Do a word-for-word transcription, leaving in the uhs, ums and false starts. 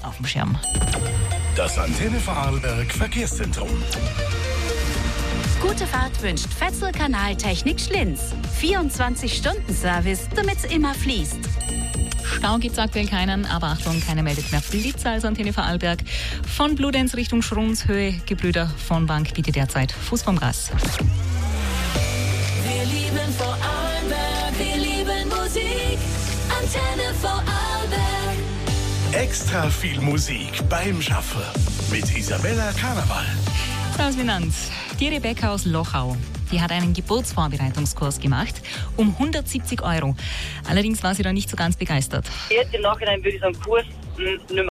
auf dem Schirm. Das Antenne Vorarlberg Verkehrszentrum. Gute Fahrt wünscht Fetzel Kanaltechnik Schlinz. vierundzwanzig Stunden Service, damit's immer fließt. Stau gibt's aktuell keinen, aber Achtung, keiner meldet mehr Blitzer als Antenne Vorarlberg. Von Bludenz Richtung Schrunshöhe, Gebrüder von Bank bietet derzeit Fuß vom Gas. Wir lieben Vorarlberg, wir lieben Musik. Antenne Vorarlberg. Extra viel Musik beim Schaffen mit Isabella Karneval. Servus miteinander. Die Rebecca aus Lochau, die hat einen Geburtsvorbereitungskurs gemacht um hundertsiebzig Euro. Allerdings war sie da nicht so ganz begeistert. Jetzt im Nachhinein würde ich sagen, Kurs nicht mehr